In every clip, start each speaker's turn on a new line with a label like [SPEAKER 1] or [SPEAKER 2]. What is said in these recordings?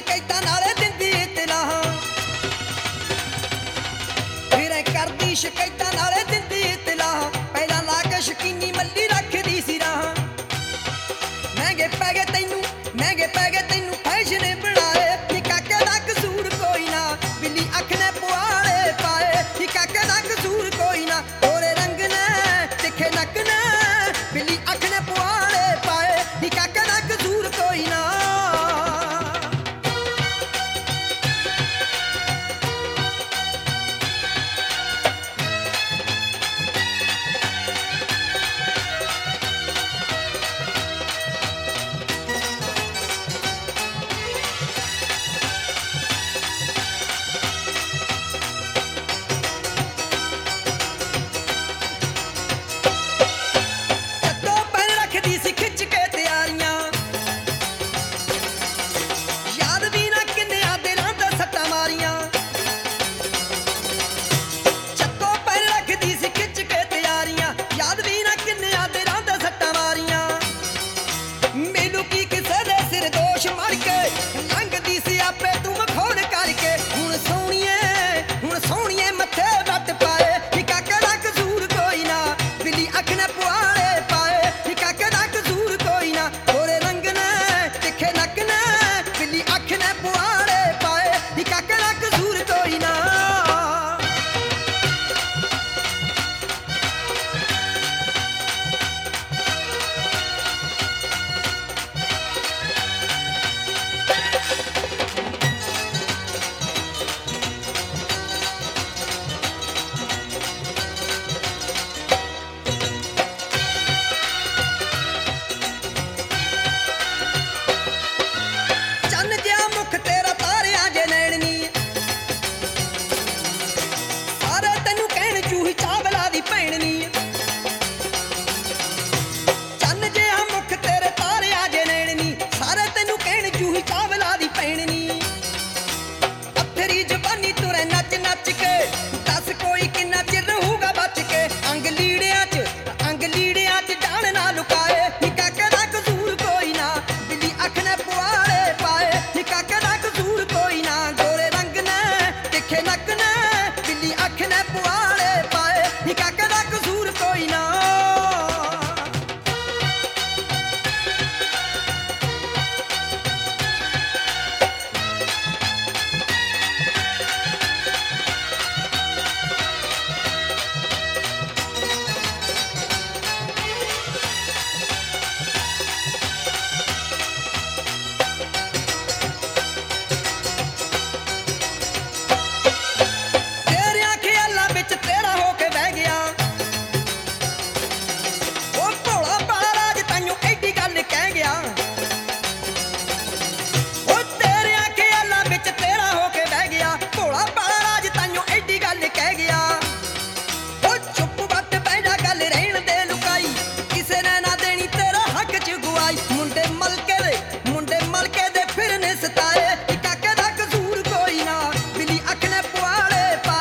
[SPEAKER 1] ਸ਼ਿਕਾਇਤਾਂ ਨਾਲੇ ਦਿੰਦੀ ਇਤਲਾਹਾਂ ਫਿਰ ਕਰਦੀ ਸ਼ਿਕਾਇਤਾਂ ਨਾਲੇ ਦਿੰਦੀ ਇਤਲਾਹਾਂ ਪਹਿਲਾਂ ਲਾ ਕੇ ਸ਼ਕੀਨੀ ਮੱਲੀ ਰੱਖਦੀ ਸੀ ਰਾਹਾਂ ਮਹਿੰਗੇ ਪੈ ਗਏ ਤੈਨੂੰ ਫੈਸ਼ਨ ਬਣਾਏ ਨੀ ਕਾਕੇ ਦਾ ਕਸੂਰ ਕੋਈ ਨਾ ਬਿੱਲੀ ਅੱਖ ਨੇ ਪੁਆੜੇ ਪਾਏ ਨੀ ਕਾਕੇ ਦਾ ਕਸੂਰ ਕੋਈ ਨਾ ਗੋਰੇ ਰੰਗ ਨੇ ਤਿੱਖੇ ਨੱਕ ਨੇ ਬਿੱਲੀ ਅੱਖ ਨੇ ਪੁਆੜੇ ਪਾਏ ਨੀ ਕਾਕੇ ਦਾ ਕਸੂਰ ਕੋਈ ਨਾ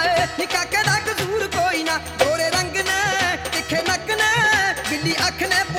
[SPEAKER 1] ਅੱਖ ਨੇ